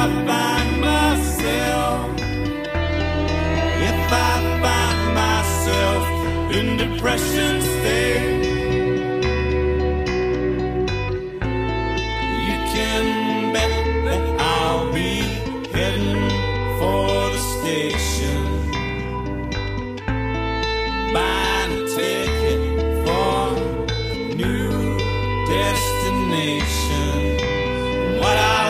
find myself, if I find myself in depression state, you can bet that I'll be heading for the station, buying a ticket for a new destination. What I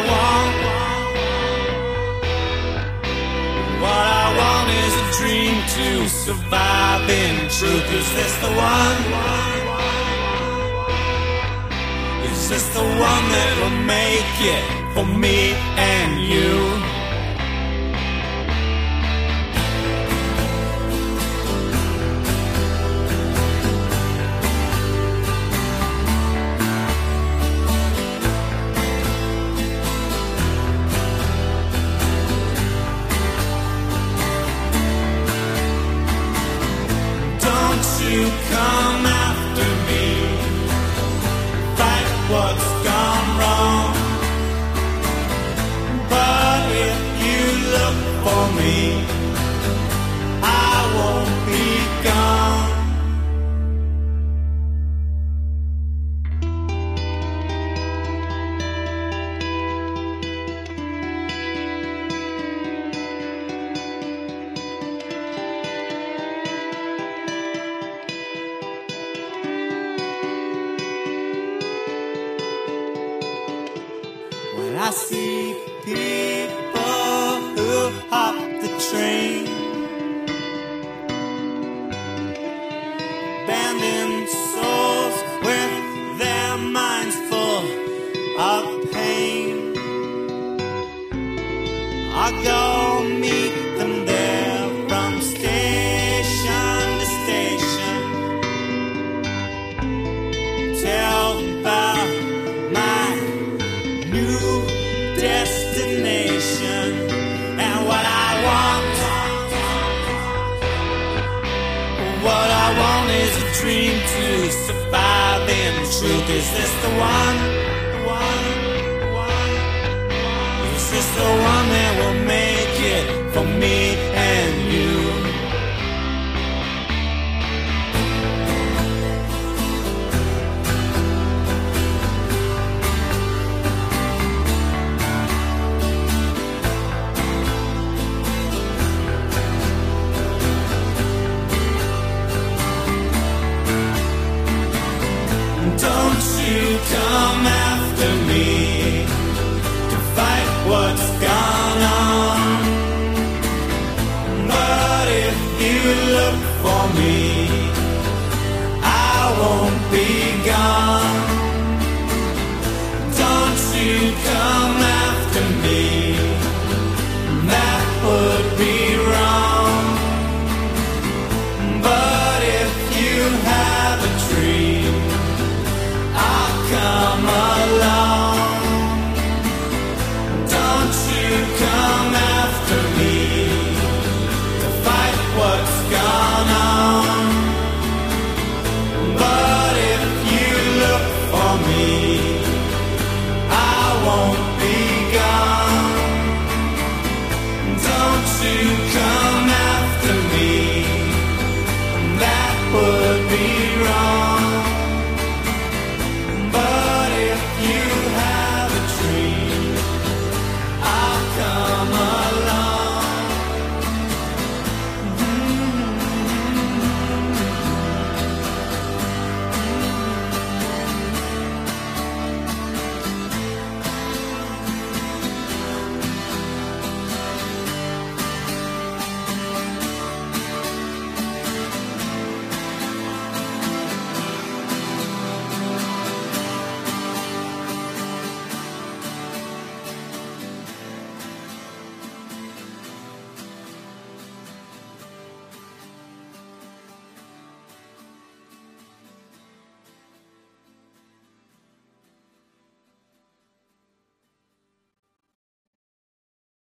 want is a dream to survive in truth. Is this the one? Is this the one that will make it for me and you? You come after me, fight what's gone wrong. But if you look for me, I won't be gone. When I see people who hop the train, abandoned souls with their minds full of pain, I go meet them there from station to station, tell them about my new destination and what I want is a dream to survive in truth. Is this the one?